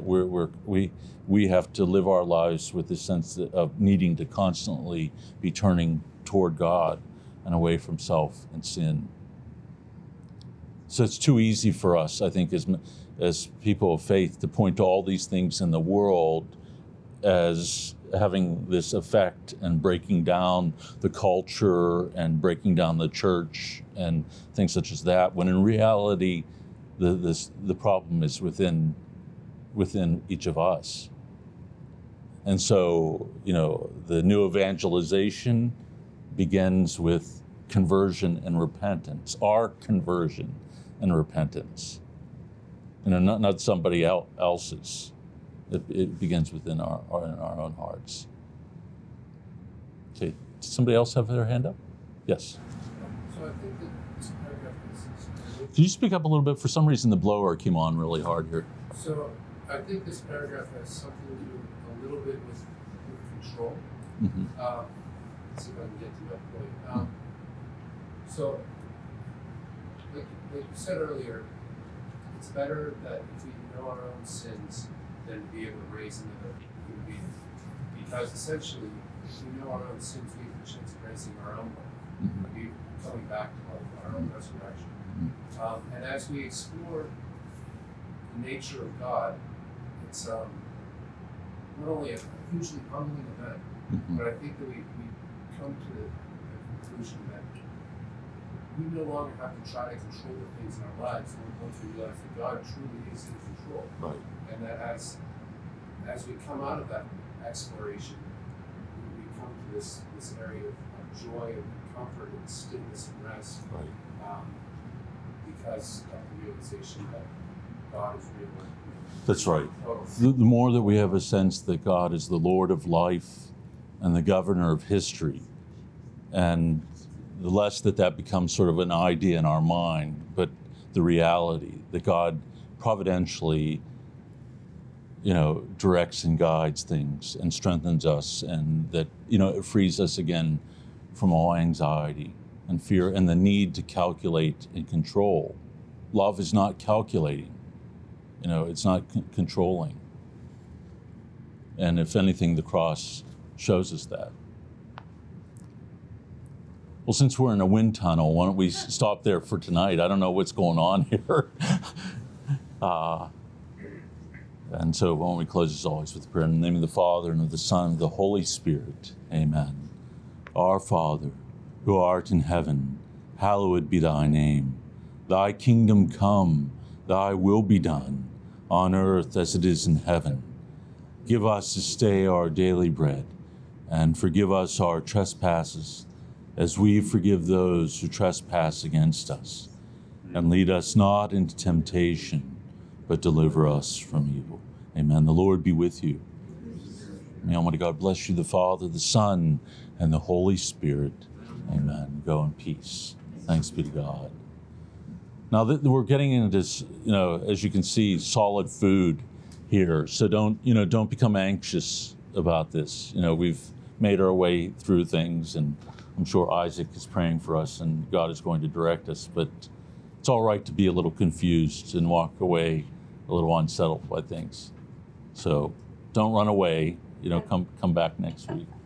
we have to live our lives with the sense of needing to constantly be turning toward God and away from self and sin. So it's too easy for us, I think, as people of faith, to point to all these things in the world as having this effect and breaking down the culture and breaking down the church and things such as that, when in reality, the problem is within each of us. And so, the new evangelization begins with conversion and repentance, our conversion and repentance. Not somebody else's. It begins within our own hearts. Okay, did somebody else have their hand up? Yes. So I think that this paragraph is... Can you speak up a little bit? For some reason, the blower came on really hard here. So I think this paragraph has something to do a little bit with control. Mm-hmm. Let's see if I can get to that point. So, like you said earlier, it's better that if we know our own sins than to be able to raise another human being. Because essentially, if we know our own sins, we have the chance of raising our own life. We're coming back to life, our own resurrection. And as we explore the nature of God, it's not only a hugely humbling event, but I think that we come to the conclusion that we no longer have to try to control the things in our lives once we realize that God truly is in control. Right. And that as we come out of that exploration, we come to this area of joy and comfort and stillness and rest. Right. Because of the realization that God is real. That's right. The more that we have a sense that God is the Lord of life and the governor of history, and the less that becomes sort of an idea in our mind, but the reality that God providentially, directs and guides things and strengthens us, and that, it frees us again from all anxiety and fear and the need to calculate and control. Love is not calculating. It's not controlling. And if anything, the cross shows us that. Well, since we're in a wind tunnel, why don't we stop there for tonight? I don't know what's going on here. And so why don't we close as always with prayer in the name of the Father, and of the Son, and of the Holy Spirit. Amen. Our Father, who art in heaven, hallowed be thy name. Thy kingdom come, thy will be done, on earth as it is in heaven. Give us this day our daily bread, and forgive us our trespasses, as we forgive those who trespass against us. And lead us not into temptation, but deliver us from evil. Amen. The Lord be with you. May Almighty God bless you, the Father, the Son, and the Holy Spirit. Amen. Go in peace. Thanks be to God. Now that we're getting into this, as you can see, solid food here. So don't become anxious about this. We've made our way through things, and I'm sure Isaac is praying for us, and God is going to direct us. But it's all right to be a little confused and walk away a little unsettled by things. So don't run away. Come back next week.